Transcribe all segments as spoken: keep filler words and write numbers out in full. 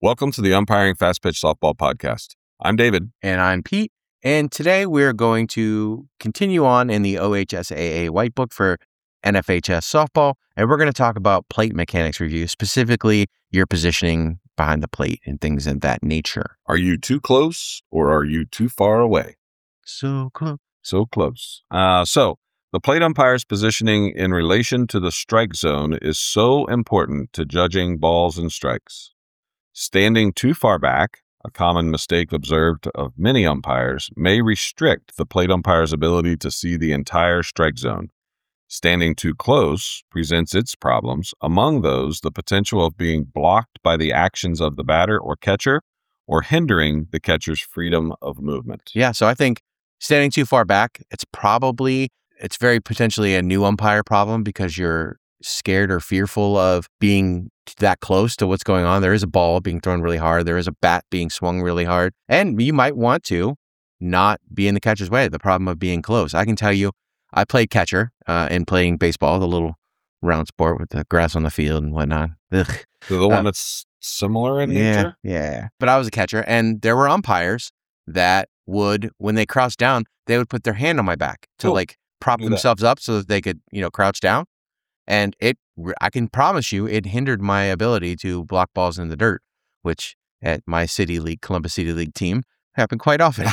Welcome to the Umpiring Fast Pitch Softball Podcast. I'm David. And I'm Pete. And today we're going to continue on in the O H S A A White Book for N F H S softball. And we're going to talk about plate mechanics review, specifically your positioning behind the plate and things of that nature. Are you too close or are you too far away? So close. So close. Uh, so the plate umpire's positioning in relation to the strike zone is so important to judging balls and strikes. Standing too far back, a common mistake observed of many umpires, may restrict the plate umpire's ability to see the entire strike zone. Standing too close presents its problems, among those the potential of being blocked by the actions of the batter or catcher or hindering the catcher's freedom of movement. Yeah, so I think standing too far back, it's probably, it's very potentially a new umpire problem because you're scared or fearful of being that close to what's going on. There is a ball being thrown really hard. There is a bat being swung really hard. And you might want to not be in the catcher's way. The problem of being close. I can tell you, I played catcher uh, in playing baseball, the little round sport with the grass on the field and whatnot. Ugh. So the one Uh, that's similar in Yeah, nature? yeah. But I was a catcher, and there were umpires that would, when they crouched down, they would put their hand on my back to Cool. like prop Do that. themselves up so that they could, you know, crouch down. And it, I can promise you, it hindered my ability to block balls in the dirt, which at my city league, Columbus City League team, happened quite often.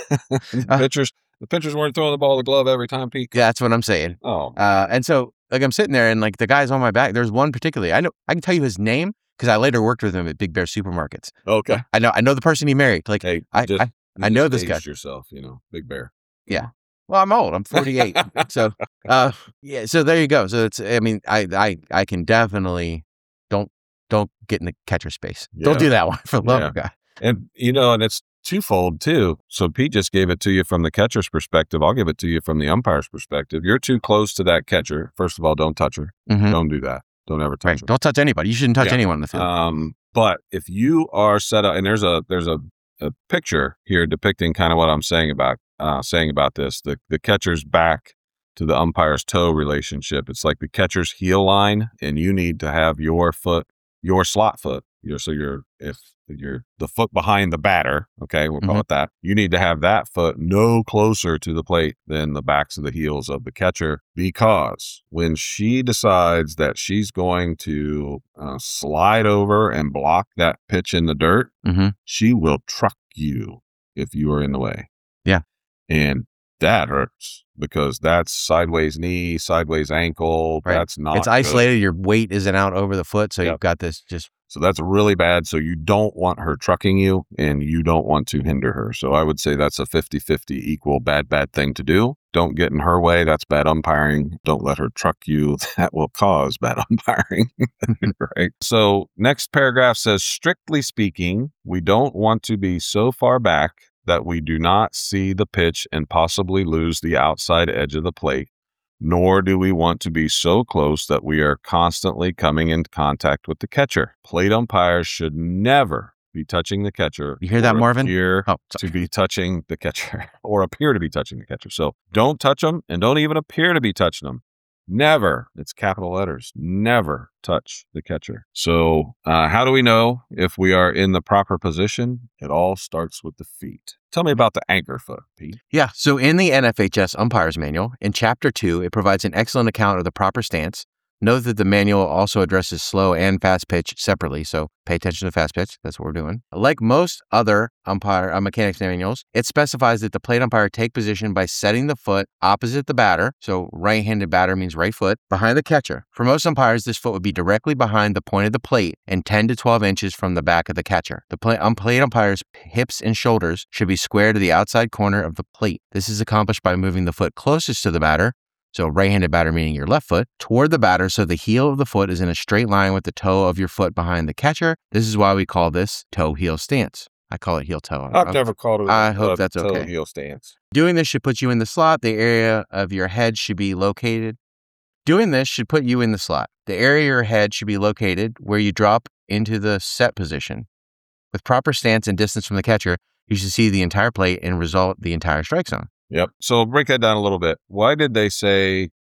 the Uh, pitchers, the pitchers weren't throwing the ball to the glove every time, Pete. Yeah, that's what I'm saying. Oh, Uh, and so, like, I'm sitting there, and like the guy's on my back. There's one particularly. I know. I can tell you his name because I later worked with him at Big Bear Supermarkets. okay. I know. I know the person he married. Like, Hey, I, just, I, you I know just this guy. aged yourself, you know, Big Bear. Well, I'm old. I'm forty-eight. so, uh, yeah. So there you go. So it's. I mean, I, I, I can definitely don't, don't get in the catcher space. Don't Yeah. do that one for the love Yeah. of God. And, you know, and it's twofold too. So Pete just gave it to you from the catcher's perspective. I'll give it to you from the umpire's perspective. You're too close to that catcher. First of all, don't touch her. Mhm. Don't do that. Don't ever touch Right. her. Don't touch anybody. You shouldn't touch Yeah. anyone in the field. Um, but if you are set up, and there's a there's a, a picture here depicting kind of what I'm saying about uh, saying about this. The the catcher's back to the umpire's toe relationship. It's like the catcher's heel line, and you need to have your foot, your slot foot. Your so you're if you're the foot behind the batter. Okay, we'll call Mhm. it that. You need to have that foot no closer to the plate than the backs of the heels of the catcher, because when she decides that she's going to uh, slide over and block that pitch in the dirt, hmm she will truck you if you are in the way. Yeah. And that hurts because that's sideways knee, sideways ankle. Right. That's not It's good. isolated. Your weight isn't out over the foot, so Yep. you've got this just. So that's really bad. So you don't want her trucking you, and you don't want to hinder her. So I would say that's a fifty-fifty equal bad, bad thing to do. Don't get in her way. That's bad umpiring. Don't let her truck you. That will cause bad umpiring. Right. So next paragraph says, strictly speaking, we don't want to be so far back that we do not see the pitch and possibly lose the outside edge of the plate, nor do we want to be so close that we are constantly coming into contact with the catcher. Plate umpires should never be touching the catcher. You hear that, or Marvin? Appear Oh, to sorry. be touching the catcher or appear to be touching the catcher. So don't touch them, and don't even appear to be touching them. Never, it's capital letters, never touch the catcher. So uh, how do we know if we are in the proper position? It all starts with the feet. Tell me about the anchor foot, Pete. Yeah. So in the N F H S Umpires Manual, in Chapter two, it provides an excellent account of the proper stance. Note that the manual also addresses slow and fast pitch separately, so pay attention to fast pitch. That's what we're doing. Like most other umpire uh, mechanics manuals, it specifies that the plate umpire take position by setting the foot opposite the batter, so right-handed batter means right foot, behind the catcher. For most umpires, this foot would be directly behind the point of the plate and ten to twelve inches from the back of the catcher. The plate, um, plate umpire's hips and shoulders should be square to the outside corner of the plate. This is accomplished by moving the foot closest to the batter, so right-handed batter meaning your left foot, toward the batter so the heel of the foot is in a straight line with the toe of your foot behind the catcher. This is why we call this toe-heel stance. I call it heel-toe. I've never called it I a hope a that's toe okay. heel stance. Doing this should put you in the slot. The area of your head should be located. Doing this should put you in the slot. The area of your head should be located where you drop into the set position. With proper stance and distance from the catcher, you should see the entire plate and result the entire strike zone. Yep. So break that down a little bit. Why did they say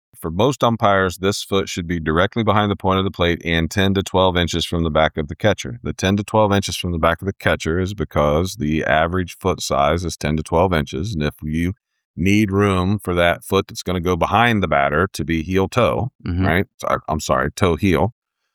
For most umpires, this foot should be directly behind the point of the plate and ten to twelve inches from the back of the catcher. The ten to twelve inches from the back of the catcher is because the average foot size is ten to twelve inches. And if you need room for that foot that's going to go behind the batter to be heel toe, mm-hmm. right? I'm sorry, toe heel.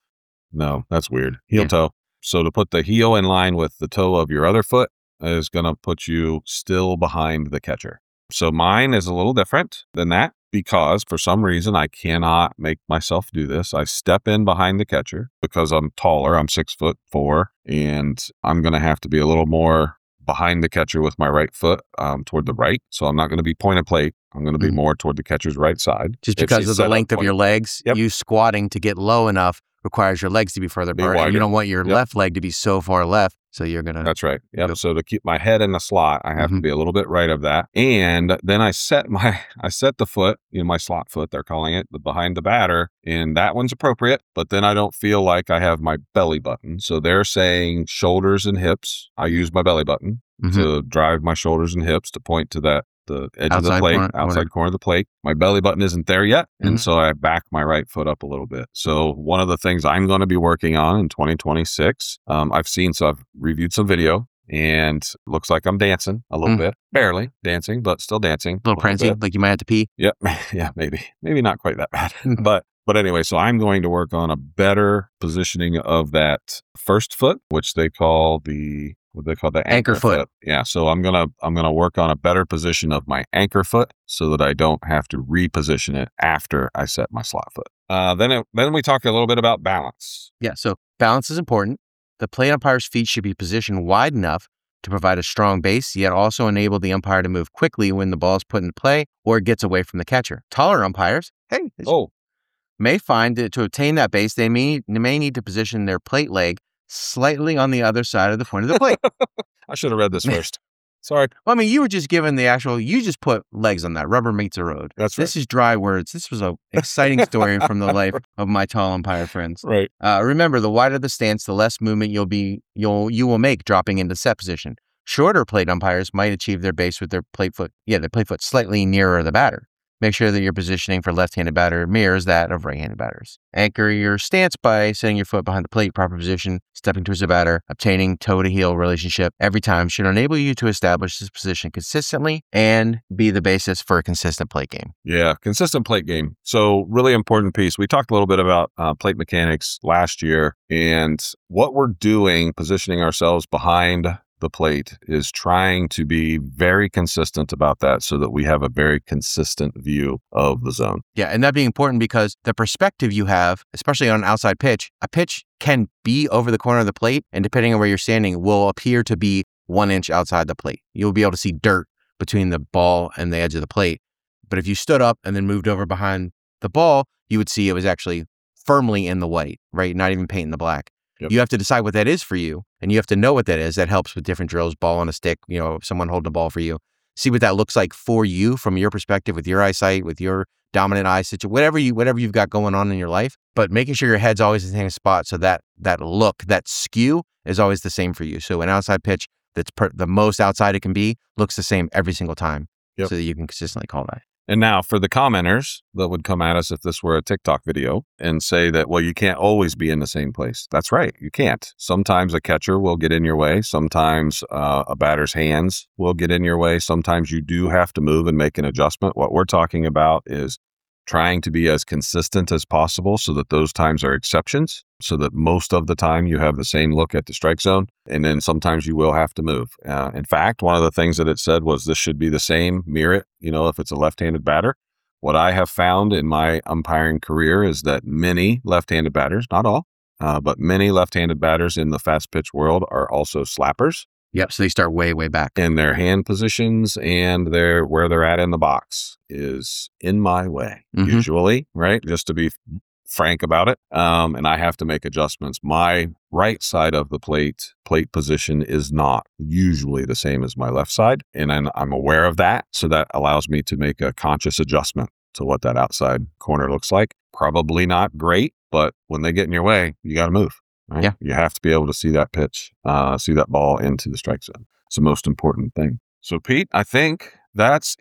No, that's weird. Heel yeah. toe. So to put the heel in line with the toe of your other foot is going to put you still behind the catcher. So mine is a little different than that because for some reason I cannot make myself do this. I step in behind the catcher because I'm taller. I'm six foot four, and I'm going to have to be a little more behind the catcher with my right foot um, toward the right. So I'm not going to be point of plate. I'm going to be mm-hmm. more toward the catcher's right side. Just because of the length of your legs, yep. you squatting to get low enough requires your legs to be further apart. And you don't want your yep. left leg to be so far left. So you're going to... That's right. Yep. Go. So to keep my head in the slot, I have mm-hmm. to be a little bit right of that. And then I set my, I set the foot, you know, my slot foot, they're calling it, the behind the batter. And that one's appropriate. But then I don't feel like I have my belly button. So they're saying shoulders and hips. I use my belly button mm-hmm. to drive my shoulders and hips to point to that the edge outside of the plate, corner, outside whatever. corner of the plate. My belly button isn't there yet. Mm-hmm. And so I back my right foot up a little bit. So one of the things I'm going to be working on in twenty twenty-six, um, I've seen, so I've reviewed some video and looks like I'm dancing a little mm. bit, barely dancing, but still dancing. A little prancing, like you might have to pee. Yep. Yeah, maybe, maybe not quite that bad, but But anyway, so I'm going to work on a better positioning of that first foot, which they call the what they call the anchor, anchor foot. foot. Yeah. So I'm gonna I'm gonna work on a better position of my anchor foot so that I don't have to reposition it after I set my slot foot. Uh, then it, then we talk a little bit about balance. Yeah. So balance is important. The plate umpire's feet should be positioned wide enough to provide a strong base, yet also enable the umpire to move quickly when the ball is put into play or it gets away from the catcher. Taller umpires, hey, oh. may find that to obtain that base, they may, they may need to position their plate leg slightly on the other side of the point of the plate. I should have read this first. Sorry. Well, I mean, you were just given the actual, you just put legs on that. Rubber meets the road. That's right. This is dry words. This was an exciting story from the life of my tall umpire friends. Right. Uh, remember, the wider the stance, the less movement you'll be, you'll, you will make dropping into set position. Shorter plate umpires might achieve their base with their plate foot, yeah, their plate foot slightly nearer the batter. Make sure that your positioning for left-handed batter mirrors that of right-handed batters. Anchor your stance by setting your foot behind the plate, proper position, stepping towards the batter, obtaining toe-to-heel relationship every time should enable you to establish this position consistently and be the basis for a consistent plate game. Yeah, consistent plate game. So really important piece. We talked a little bit about uh, plate mechanics last year, and what we're doing, positioning ourselves behind the plate, is trying to be very consistent about that so that we have a very consistent view of the zone. Yeah, and that being important because the perspective you have, especially on an outside pitch, a pitch can be over the corner of the plate, and depending on where you're standing, will appear to be one inch outside the plate. You'll be able to see dirt between the ball and the edge of the plate. But if you stood up and then moved over behind the ball, you would see it was actually firmly in the white, right? Not even painting the black. Yep. You have to decide what that is for you, and you have to know what that is. That helps with different drills, ball on a stick, you know, someone holding the ball for you. See what that looks like for you from your perspective, with your eyesight, with your dominant eye situation, whatever you, whatever you've got going on in your life. But making sure your head's always in the same spot, so that that look, that skew, is always the same for you. So an outside pitch that's per, the most outside it can be looks the same every single time, yep. so that you can consistently call that. And now for the commenters that would come at us if this were a TikTok video and say that, well, you can't always be in the same place. That's right. You can't. Sometimes a catcher will get in your way. Sometimes uh, a batter's hands will get in your way. Sometimes you do have to move and make an adjustment. What we're talking about is trying to be as consistent as possible so that those times are exceptions, so that most of the time you have the same look at the strike zone. And then sometimes you will have to move. Uh, in fact, one of the things that it said was this should be the same, mirror it, you know, if it's a left-handed batter. What I have found in my umpiring career is that many left-handed batters, not all, uh, but many left-handed batters in the fast pitch world are also slappers. Yep. So they start way, way back. And their hand positions and their where they're at in the box is in my way, mm-hmm. usually, right? Just to be frank about it. Um, and I have to make adjustments. My right side of the plate, plate position is not usually the same as my left side. And I'm, I'm aware of that. So that allows me to make a conscious adjustment to what that outside corner looks like. Probably not great, but when they get in your way, you got to move. Right? Yeah. You have to be able to see that pitch, uh, see that ball into the strike zone. It's the most important thing. So, Pete, I think that's it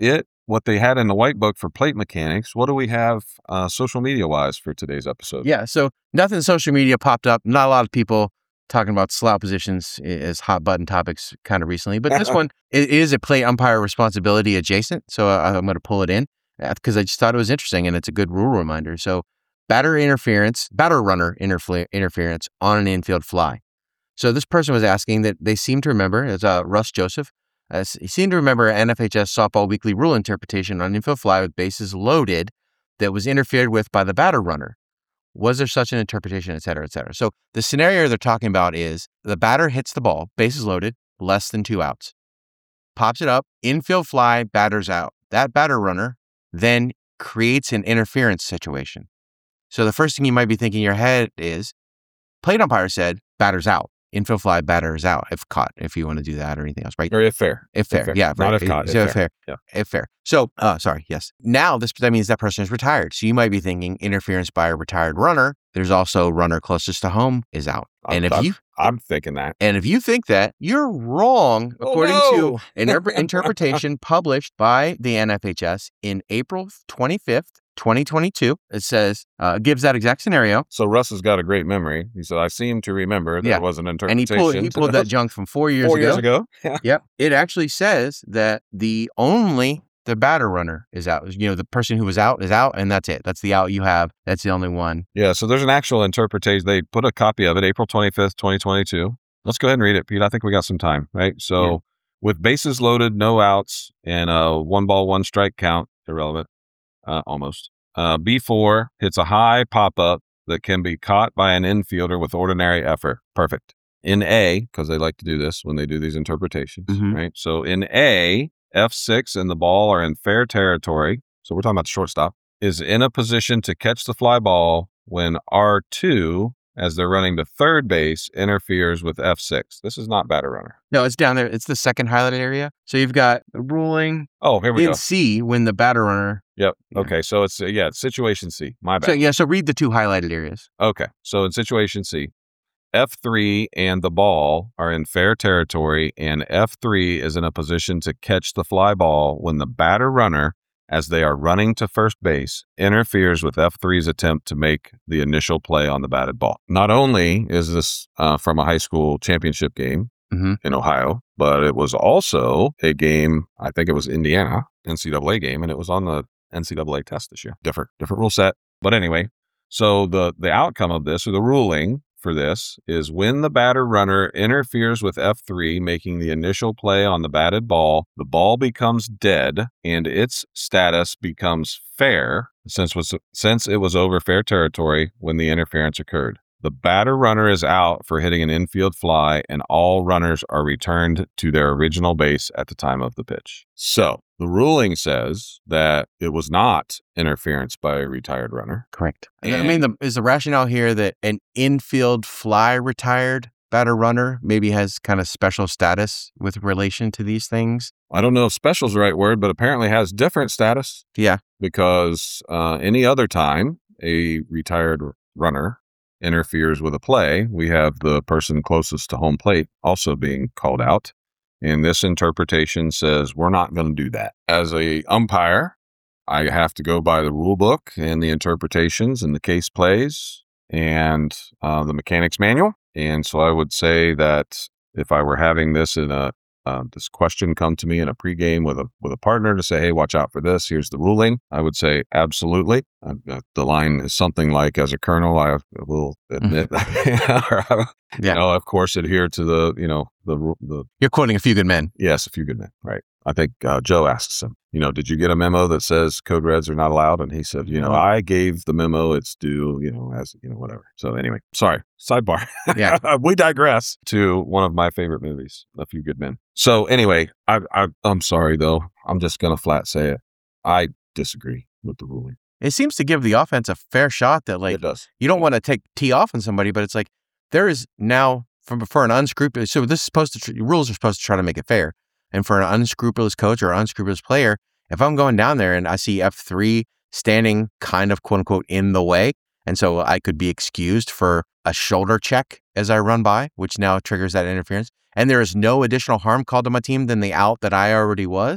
what they had in the white book for plate mechanics. What do we have uh, social media wise for today's episode? Yeah, so nothing social media popped up. Not a lot of people talking about slout positions as hot button topics kind of recently, but this one it is a plate umpire responsibility adjacent. So I, I'm going to pull it in because I just thought it was interesting and it's a good rule reminder. So batter interference, batter runner interfle- interference on an infield fly. So this person was asking that they seem to remember, as uh, Russ Joseph, uh, he seemed to remember N F H S Softball Weekly rule interpretation on infield fly with bases loaded that was interfered with by the batter runner. Was there such an interpretation, et cetera, et cetera? So the scenario they're talking about is the batter hits the ball, bases loaded, less than two outs, pops it up, infield fly, batter's out. That batter runner then creates an interference situation. So the first thing you might be thinking in your head is, plate umpire said, batter's out. Infield fly, batter is out if caught, if you want to do that or anything else, right? Or if fair. If fair, if fair. yeah. Not right. if caught, So if if fair. fair. Yeah. If fair. So, uh, sorry, yes. Now, this that means that person is retired. So you might be thinking interference by a retired runner. There's also runner closest to home is out. I'm, And if I'm, you I'm thinking that. and if you think that, you're wrong, Oh, according no. to an inter- interpretation published by the N F H S in April twenty-fifth, twenty twenty-two. It says, uh, gives that exact scenario. So Russ has got a great memory. He said, I seem to remember there Yeah. was an And he interpretation. pulled, he pulled that junk from four years Four ago. years ago. Yeah. Yep. It actually says that the only the batter runner is out. You know, the person who was out is out, and that's it. That's the out you have. That's the only one. Yeah. So there's an actual interpretation. They put a copy of it, April twenty-fifth, twenty twenty-two. Let's go ahead and read it, Pete. I think we got some time, right? So Yeah. with bases loaded, no outs, and a one ball, one strike count, irrelevant, uh, almost. Uh, B four hits a high pop up that can be caught by an infielder with ordinary effort. Perfect. In A, because they like to do this when they do these interpretations, Mhm. right? So in A, F six and the ball are in fair territory. So we're talking about the shortstop, is in a position to catch the fly ball when R two, as they're running to third base, interferes with F six. This is not batter runner. No, it's down there. It's the second highlighted area. So you've got the ruling Oh, here we in go. C when the batter runner. Yep. Yeah. Okay. So it's, uh, yeah, it's situation C. My bad. So yeah, so read the two highlighted areas. Okay. So in situation C, F three and the ball are in fair territory, and F three is in a position to catch the fly ball when the batter runner, as they are running to first base, interferes with F three's attempt to make the initial play on the batted ball. Not only is this uh, from a high school championship game Mhm. in Ohio, but it was also a game, I think it was Indiana, N C double A game, and it was on the N C double A test this year. Different, different rule set. But anyway, so the, the outcome of this, or the ruling for this, is when the batter runner interferes with F three, making the initial play on the batted ball, the ball becomes dead and its status becomes fair since was since it was over fair territory when the interference occurred. The batter runner is out for hitting an infield fly, and all runners are returned to their original base at the time of the pitch. So the ruling says that it was not interference by a retired runner. Correct. I And- mean, the, is the rationale here that an infield fly retired batter runner maybe has kind of special status with relation to these things? I don't know if special is the right word, but apparently has different status Yeah. because uh, any other time a retired runner interferes with a play, we have the person closest to home plate also being called out. And this interpretation says we're not going to do that. As a umpire, I have to go by the rule book and the interpretations and the case plays and uh, the mechanics manual. And so I would say that if I were having this in a uh, this question come to me in a pregame with a with a partner to say, hey, watch out for this, here's the ruling, I would say absolutely. Uh, uh, the line is something like, as a colonel, I will admit, Yeah. you know, of course, adhere to the, you know, the ru- the You're quoting A Few Good Men. yes, a few good men, right? I think uh, Joe asks him, you know, did you get a memo that says code reds are not allowed? And he said, you know, No. I gave the memo its due, you know, as, you know, whatever. So anyway, sorry, sidebar. Yeah. We digress to one of my favorite movies, A Few Good Men. So anyway, I, I, I'm sorry, though. I'm just going to flat say it. I disagree with the ruling. It seems to give the offense a fair shot that, like, It does. you don't want to take tee off on somebody, but it's like there is now from for an unscrupulous. So this is supposed to tr- rules are supposed to try to make it fair, and for an unscrupulous coach or unscrupulous player, if I'm going down there and I see F three standing kind of quote unquote in the way, and so I could be excused for a shoulder check as I run by, which now triggers that interference, and there is no additional harm called to my team than the out that I already was.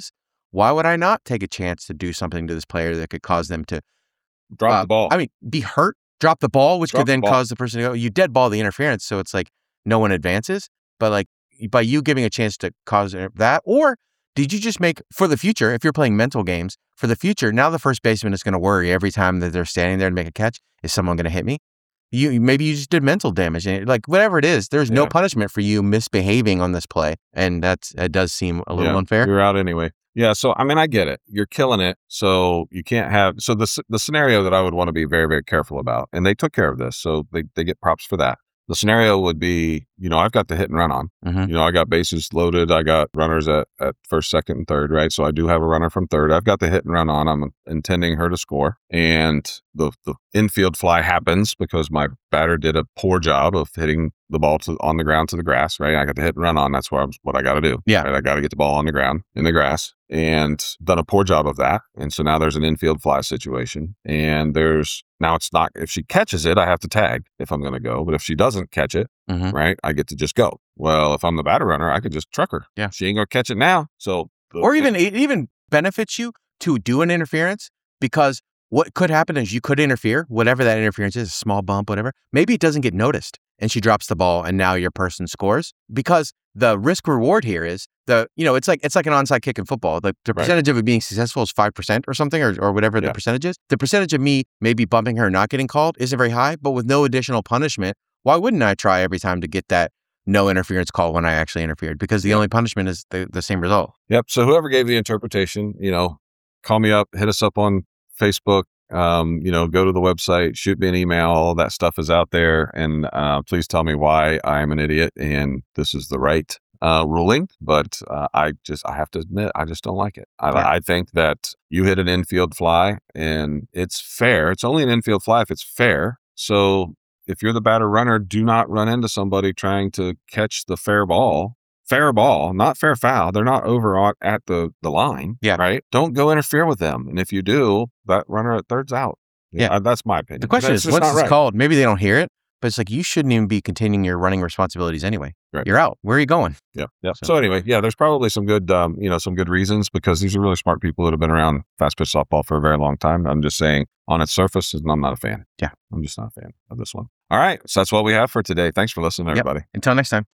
why would I not take a chance to do something to this player that could cause them to Drop uh, the ball. I mean, be hurt, drop the ball, which Drop could the then ball. cause the person to go. You dead ball the interference, so it's like no one advances. But like by you giving a chance to cause that, or did you just make for the future? If you're playing mental games for the future, now the first baseman is going to worry every time that they're standing there to make a catch. Is someone going to hit me? You maybe you just did mental damage, and like whatever it is, there's no Yeah. punishment for you misbehaving on this play, and that's it does seem a little Yeah, unfair. You're out anyway. Yeah, so I mean, I get it. You're killing it, so you can't have. So the s- the scenario that I would want to be very very careful about, and they took care of this, so they they get props for that. The scenario would be, you know, I've got the hit and run on. Mhm. You know, I got bases loaded. I got runners at, at first, second, and third, right? So I do have a runner from third. I've got the hit and run on. I'm intending her to score. And the, the infield fly happens because my batter did a poor job of hitting the ball to on the ground to the grass, right? I got the hit and run on. That's what, I'm, what I got to do. Yeah. Right? I got to get the ball on the ground in the grass, and done a poor job of that. And so now there's an infield fly situation. And there's now it's not, if she catches it, I have to tag if I'm going to go. But if she doesn't catch it, Mhm. right, I get to just go. Well, if I'm the batter runner, I could just truck her. Yeah. She ain't going to catch it now. So, the- Or even it even benefits you to do an interference, because what could happen is you could interfere, whatever that interference is, a small bump, whatever. Maybe it doesn't get noticed and she drops the ball and now your person scores, because the risk reward here is the, you know, it's like, it's like an onside kick in football. The, the Right. percentage of it being successful is five percent or something, or, or whatever the Yeah. percentage is. The percentage of me maybe bumping her, not getting called isn't very high, but with no additional punishment, why wouldn't I try every time to get that no interference call when I actually interfered? Because the Yeah. only punishment is the, the same result. Yep. So whoever gave the interpretation, you know, call me up, hit us up on Facebook, um, you know, go to the website, shoot me an email. All that stuff is out there. And uh, please tell me why I am an idiot and this is the right uh, ruling. But uh, I just, I have to admit, I just don't like it. I, Yeah. I think that you hit an infield fly and it's fair. It's only an infield fly if it's fair. So if you're the batter runner, do not run into somebody trying to catch the fair ball. Fair ball, not fair foul. They're not over on- at the, the line, Yeah. right? Don't go interfere with them. And if you do, that runner at third's out. Yeah. Uh, that's my opinion. The question That's is, just once not it's right. called, maybe they don't hear it, but it's like you shouldn't even be continuing your running responsibilities anyway. Right. You're out. Where are you going? Yeah, yeah. So- So, anyway, yeah, there's probably some good, um, you know, some good reasons, because these are really smart people that have been around fast pitch softball for a very long time. I'm just saying, on its surface, I'm not a fan. Yeah. I'm just not a fan of this one. All right, so that's what we have for today. Thanks for listening, Yep. everybody. Until next time.